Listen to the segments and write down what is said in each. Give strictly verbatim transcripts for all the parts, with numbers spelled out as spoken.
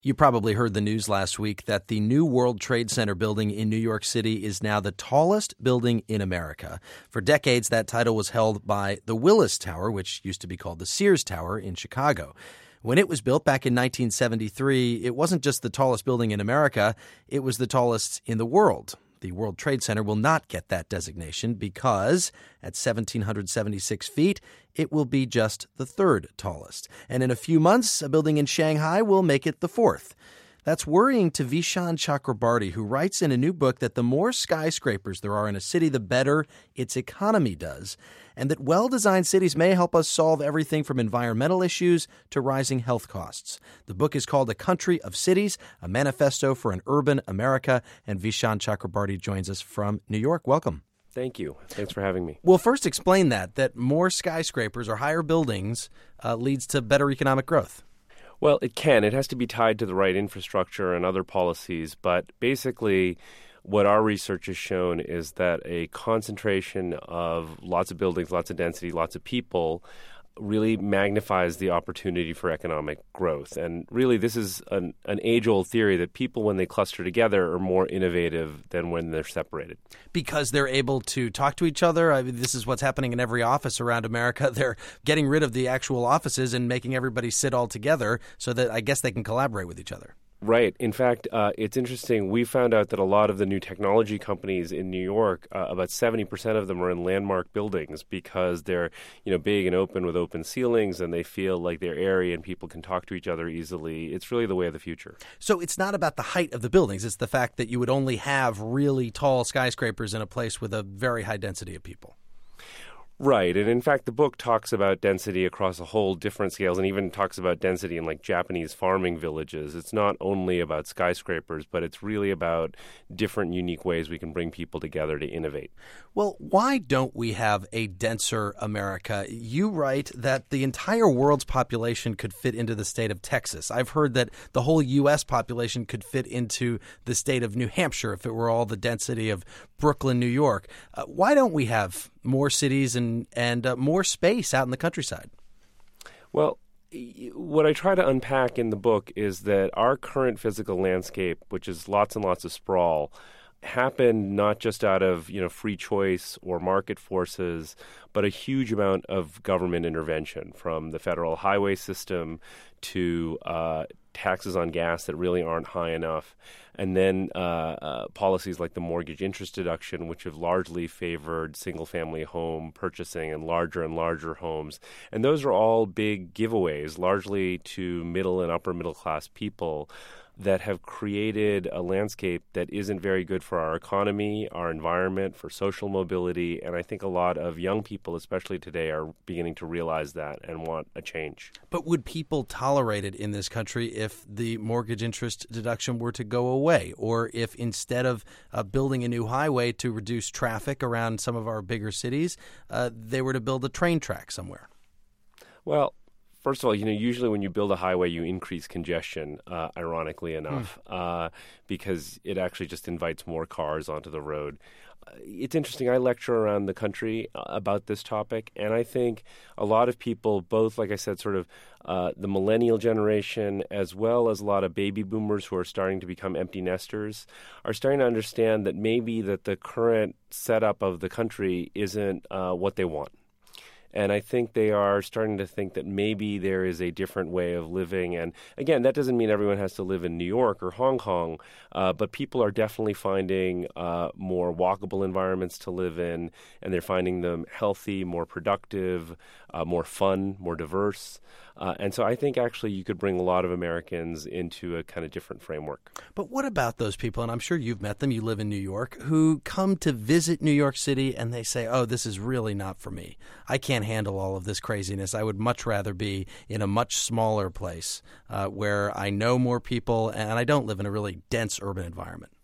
You probably heard the news last week that the new World Trade Center building in New York City is now the tallest building in America. For decades, that title was held by the Willis Tower, which used to be called the Sears Tower in Chicago. When it was built back in nineteen seventy-three, it wasn't just the tallest building in America, it was the tallest in the world. The World Trade Center will not get that designation because at one thousand seven hundred seventy-six feet, it will be just the third tallest. And in a few months, a building in Shanghai will make it the fourth. That's worrying to Vishaan Chakrabarty, who writes in a new book that the more skyscrapers there are in a city, the better its economy does, and that well-designed cities may help us solve everything from environmental issues to rising health costs. The book is called A Country of Cities, a manifesto for an urban America, and Vishaan Chakrabarty joins us from New York. Welcome. Thank you. Thanks for having me. Well, first explain that, that more skyscrapers or higher buildings uh, leads to better economic growth. Well, it can. It has to be tied to the right infrastructure and other policies. But basically, what our research has shown is that a concentration of lots of buildings, lots of density, lots of people really magnifies the opportunity for economic growth. And really, this is an, an age-old theory that people, when they cluster together, are more innovative than when they're separated. Because they're able to talk to each other? I mean, this is what's happening in every office around America. They're getting rid of the actual offices and making everybody sit all together so that I guess they can collaborate with each other. Right. In fact, uh, it's interesting. We found out that a lot of the new technology companies in New York, uh, about seventy percent of them are in landmark buildings because they're, you know, big and open with open ceilings, and they feel like they're airy and people can talk to each other easily. It's really the way of the future. So it's not about the height of the buildings. It's the fact that you would only have really tall skyscrapers in a place with a very high density of people. Right. And in fact, the book talks about density across a whole different scales and even talks about density in like Japanese farming villages. It's not only about skyscrapers, but it's really about different unique ways we can bring people together to innovate. Well, why don't we have a denser America? You write that the entire world's population could fit into the state of Texas. I've heard that the whole U S population could fit into the state of New Hampshire if it were all the density of Brooklyn, New York. Uh, why don't we have more cities and, and uh, more space out in the countryside? Well, what I try to unpack in the book is that our current physical landscape, which is lots and lots of sprawl, happened not just out of, you know, free choice or market forces, but a huge amount of government intervention, from the federal highway system to uh, taxes on gas that really aren't high enough, and then uh, uh, policies like the mortgage interest deduction, which have largely favored single-family home purchasing and larger and larger homes. And those are all big giveaways, largely to middle and upper middle-class people, that have created a landscape that isn't very good for our economy, our environment, for social mobility. And I think a lot of young people, especially today, are beginning to realize that and want a change. But would people tolerate it in this country if the mortgage interest deduction were to go away, or if instead of uh, building a new highway to reduce traffic around some of our bigger cities, uh, they were to build a train track somewhere? Well, first of all, you know, usually when you build a highway, you increase congestion, uh, ironically enough, mm. uh, because it actually just invites more cars onto the road. Uh, it's interesting. I lecture around the country uh, about this topic, and I think a lot of people, both, like I said, sort of uh, the millennial generation, as well as a lot of baby boomers who are starting to become empty nesters, are starting to understand that maybe that the current setup of the country isn't uh, what they want. And I think they are starting to think that maybe there is a different way of living. And again, that doesn't mean everyone has to live in New York or Hong Kong, uh, but people are definitely finding uh, more walkable environments to live in, and they're finding them healthy, more productive, uh, more fun, more diverse. Uh, and so I think actually you could bring a lot of Americans into a kind of different framework. But what about those people, and I'm sure you've met them, you live in New York, who come to visit New York City and they say, oh, this is really not for me. I can't handle all of this craziness. I would much rather be in a much smaller place uh, where I know more people and I don't live in a really dense urban environment.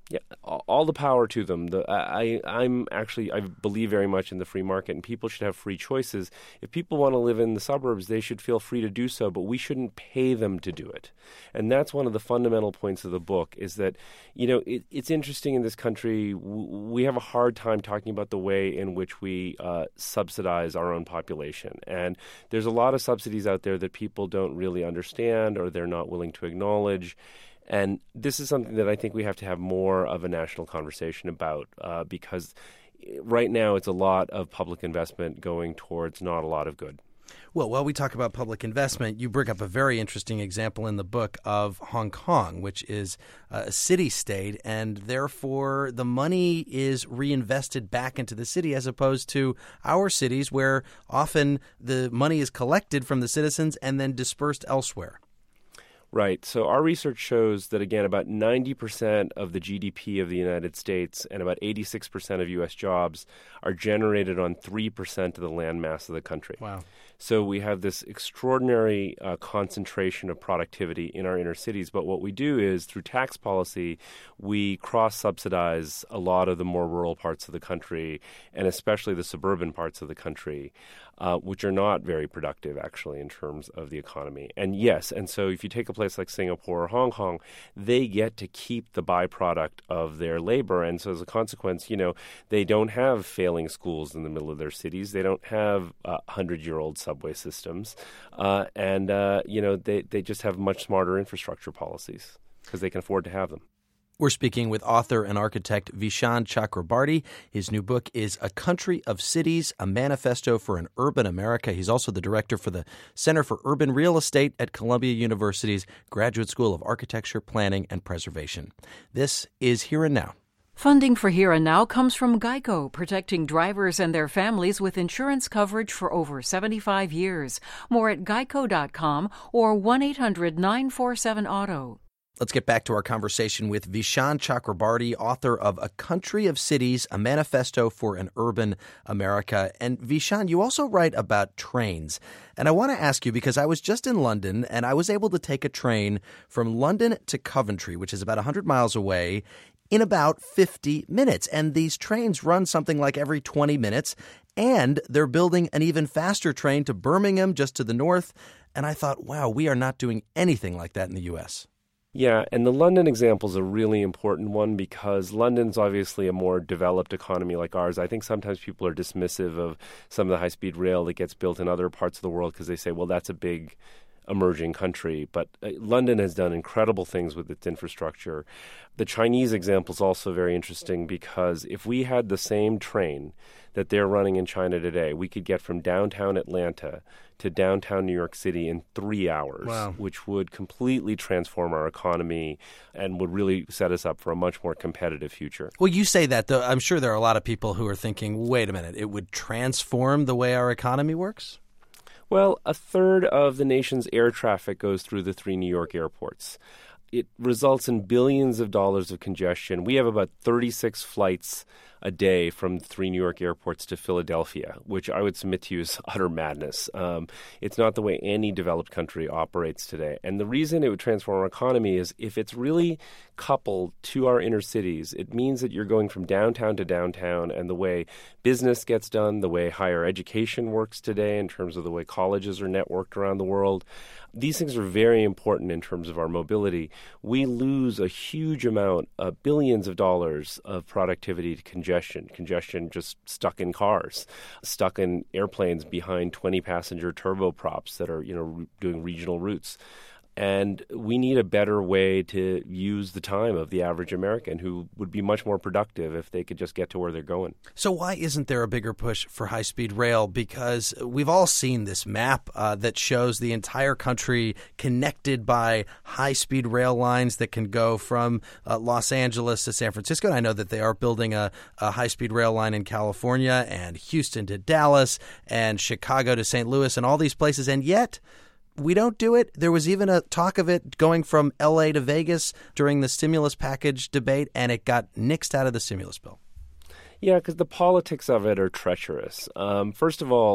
Yeah, all the power to them. The, I, I'm actually, I believe very much in the free market, and people should have free choices. If people want to live in the suburbs, they should feel free to do so, but we shouldn't pay them to do it. And that's one of the fundamental points of the book, is that, you know, it, it's interesting in this country, we have a hard time talking about the way in which we uh, subsidize our own population. And there's a lot of subsidies out there that people don't really understand or they're not willing to acknowledge. And this is something that I think we have to have more of a national conversation about uh, because right now it's a lot of public investment going towards not a lot of good. Well, while we talk about public investment, you bring up a very interesting example in the book of Hong Kong, which is a city-state, and therefore the money is reinvested back into the city as opposed to our cities where often the money is collected from the citizens and then dispersed elsewhere. Right. So our research shows that, again, about ninety percent of the G D P of the United States and about eighty-six percent of U S jobs are generated on three percent of the land mass of the country. Wow. So we have this extraordinary uh, concentration of productivity in our inner cities. But what we do is, through tax policy, we cross-subsidize a lot of the more rural parts of the country, and especially the suburban parts of the country, uh, which are not very productive, actually, in terms of the economy. And yes, and so if you take a place like Singapore or Hong Kong, they get to keep the byproduct of their labor. And so as a consequence, you know, they don't have failing schools in the middle of their cities. They don't have uh, hundred-year-old subway systems. Uh, and, uh, you know, they, they just have much smarter infrastructure policies because they can afford to have them. We're speaking with author and architect Vishaan Chakrabarty. His new book is A Country of Cities, A Manifesto for an Urban America. He's also the director for the Center for Urban Real Estate at Columbia University's Graduate School of Architecture, Planning, and Preservation. This is Here and Now. Funding for Here and Now comes from Geico, protecting drivers and their families with insurance coverage for over seventy-five years. More at geico dot com or one eight hundred nine four seven auto. Let's get back to our conversation with Vishaan Chakrabarty, author of A Country of Cities, A Manifesto for an Urban America. And Vishaan, you also write about trains. And I want to ask you, because I was just in London and I was able to take a train from London to Coventry, which is about one hundred miles away, in about fifty minutes. And these trains run something like every twenty minutes. And they're building an even faster train to Birmingham, just to the north. And I thought, wow, we are not doing anything like that in the U S. Yeah, and the London example is a really important one because London's obviously a more developed economy like ours. I think sometimes people are dismissive of some of the high-speed rail that gets built in other parts of the world because they say, well, that's a big emerging country. But uh, London has done incredible things with its infrastructure. The Chinese example is also very interesting because if we had the same train that they're running in China today, we could get from downtown Atlanta to downtown New York City in three hours, wow. which would completely transform our economy and would really set us up for a much more competitive future. Well, you say that, though. I'm sure there are a lot of people who are thinking, wait a minute, it would transform the way our economy works? Well, a third of the nation's air traffic goes through the three New York airports. It results in billions of dollars of congestion. We have about thirty-six flights a day from three New York airports to Philadelphia, which I would submit to you is utter madness. Um, it's not the way any developed country operates today. And the reason it would transform our economy is if it's really coupled to our inner cities, it means that you're going from downtown to downtown, and the way business gets done, the way higher education works today in terms of the way colleges are networked around the world, these things are very important in terms of our mobility. We lose a huge amount, uh, billions of dollars of productivity to congestion. Congestion just stuck in cars, stuck in airplanes behind twenty passenger turboprops that are, you know, doing regional routes. And we need a better way to use the time of the average American who would be much more productive if they could just get to where they're going. So why isn't there a bigger push for high-speed rail? Because we've all seen this map uh, that shows the entire country connected by high-speed rail lines that can go from uh, Los Angeles to San Francisco. And I know that they are building a, a high-speed rail line in California and Houston to Dallas and Chicago to Saint Louis and all these places. And yet we don't do it. There was even a talk of it going from L A to Vegas during the stimulus package debate, and it got nixed out of the stimulus bill. Yeah, because the politics of it are treacherous. Um, first of all,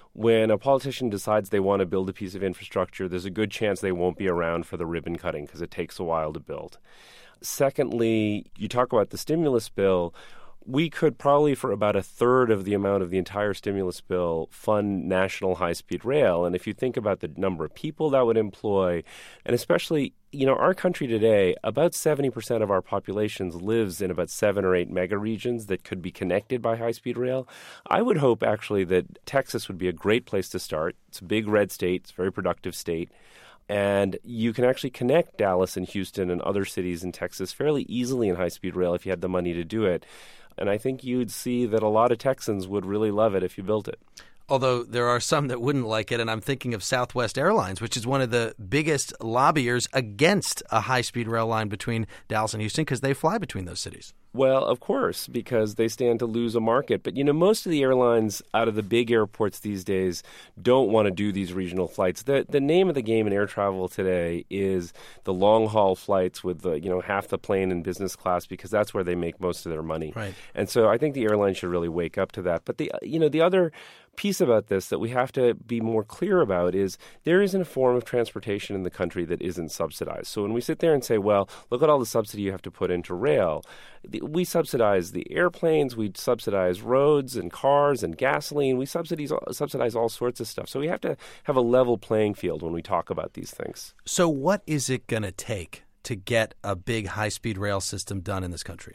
when a politician decides they want to build a piece of infrastructure, there's a good chance they won't be around for the ribbon cutting because it takes a while to build. Secondly, you talk about the stimulus bill. We could probably, for about a third of the amount of the entire stimulus bill, fund national high-speed rail. And if you think about the number of people that would employ, and especially, you know, our country today, about seventy percent of our populations lives in about seven or eight mega regions that could be connected by high-speed rail. I would hope, actually, that Texas would be a great place to start. It's a big red state. It's a very productive state. And you can actually connect Dallas and Houston and other cities in Texas fairly easily in high-speed rail if you had the money to do it. And I think you'd see that a lot of Texans would really love it if you built it. Although there are some that wouldn't like it, and I'm thinking of Southwest Airlines, which is one of the biggest lobbyers against a high-speed rail line between Dallas and Houston because they fly between those cities. Well, of course, because they stand to lose a market. But, you know, most of the airlines out of the big airports these days don't want to do these regional flights. The the name of the game in air travel today is the long-haul flights with, the you know, half the plane in business class because that's where they make most of their money. Right. And so I think the airlines should really wake up to that. But, the you know, the other piece about this that we have to be more clear about is there isn't a form of transportation in the country that isn't subsidized. So when we sit there and say, well, look at all the subsidy you have to put into rail, we subsidize the airplanes, we subsidize roads and cars and gasoline, we subsidize, subsidize all sorts of stuff. So we have to have a level playing field when we talk about these things. So what is it going to take to get a big high-speed rail system done in this country?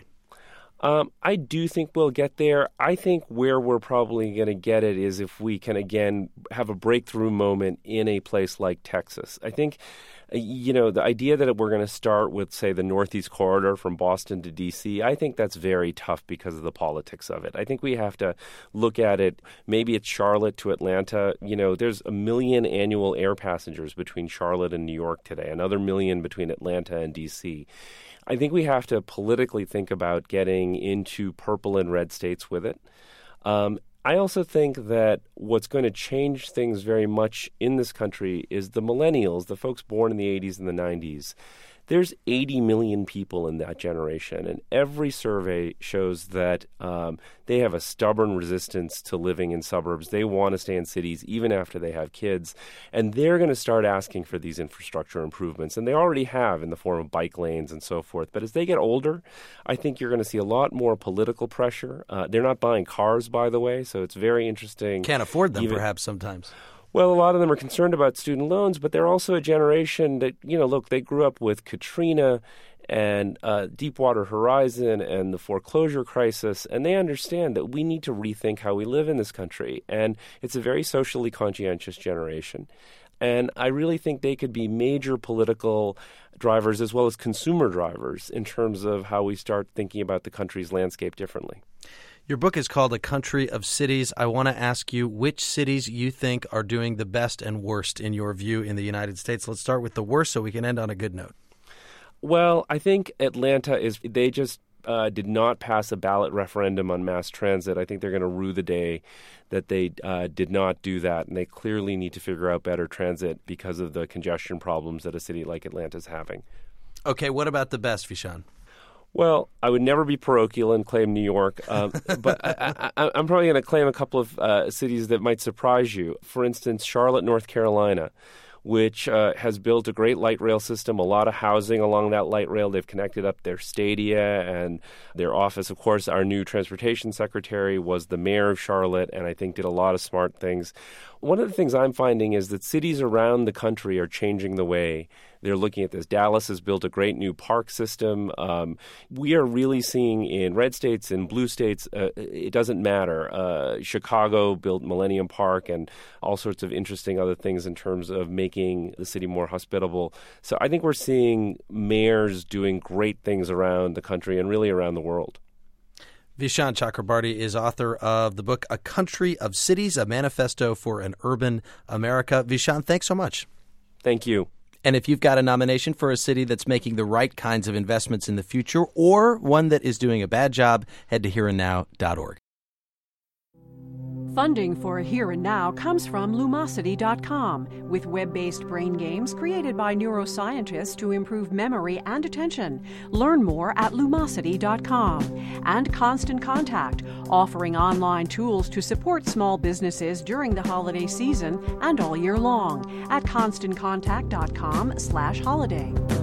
Um, I do think we'll get there. I think where we're probably going to get it is if we can, again, have a breakthrough moment in a place like Texas. I think, you know, the idea that we're going to start with, say, the Northeast Corridor from Boston to D C, I think that's very tough because of the politics of it. I think we have to look at it. Maybe it's Charlotte to Atlanta. You know, there's a million annual air passengers between Charlotte and New York today, another million between Atlanta and D C. I think we have to politically think about getting into purple and red states with it. Um, I also think that what's going to change things very much in this country is the millennials, the folks born in the eighties and the nineties. There's eighty million people in that generation, and every survey shows that um, they have a stubborn resistance to living in suburbs. They want to stay in cities even after they have kids, and they're going to start asking for these infrastructure improvements, and they already have in the form of bike lanes and so forth. But as they get older, I think you're going to see a lot more political pressure. Uh, they're not buying cars, by the way, so it's very interesting. Can't afford them, even, perhaps, sometimes. Well, a lot of them are concerned about student loans, but they're also a generation that, you know, look, they grew up with Katrina and uh, Deepwater Horizon and the foreclosure crisis, and they understand that we need to rethink how we live in this country. And it's a very socially conscientious generation. And I really think they could be major political drivers as well as consumer drivers in terms of how we start thinking about the country's landscape differently. Your book is called A Country of Cities. I want to ask you which cities you think are doing the best and worst in your view in the United States. Let's start with the worst so we can end on a good note. Well, I think Atlanta is, they just uh, did not pass a ballot referendum on mass transit. I think they're going to rue the day that they uh, did not do that. And they clearly need to figure out better transit because of the congestion problems that a city like Atlanta is having. Okay, what about the best, Vishaan? Well, I would never be parochial and claim New York, um, but I, I, I'm probably going to claim a couple of uh, cities that might surprise you. For instance, Charlotte, North Carolina, which uh, has built a great light rail system, a lot of housing along that light rail. They've connected up their stadia and their office. Of course, our new transportation secretary was the mayor of Charlotte and I think did a lot of smart things. One of the things I'm finding is that cities around the country are changing the way they're looking at this. Dallas has built a great new park system. Um, we are really seeing in red states and blue states, uh, it doesn't matter. Uh, Chicago built Millennium Park and all sorts of interesting other things in terms of making the city more hospitable. So I think we're seeing mayors doing great things around the country and really around the world. Vishaan Chakrabarti is author of the book A Country of Cities, a manifesto for an urban America. Vishaan, thanks so much. Thank you. And if you've got a nomination for a city that's making the right kinds of investments in the future or one that is doing a bad job, head to here and now dot org. Funding for Here and Now comes from Lumosity dot com, with web-based brain games created by neuroscientists to improve memory and attention. Learn more at Lumosity dot com. And Constant Contact, offering online tools to support small businesses during the holiday season and all year long at constant contact dot com slash holiday.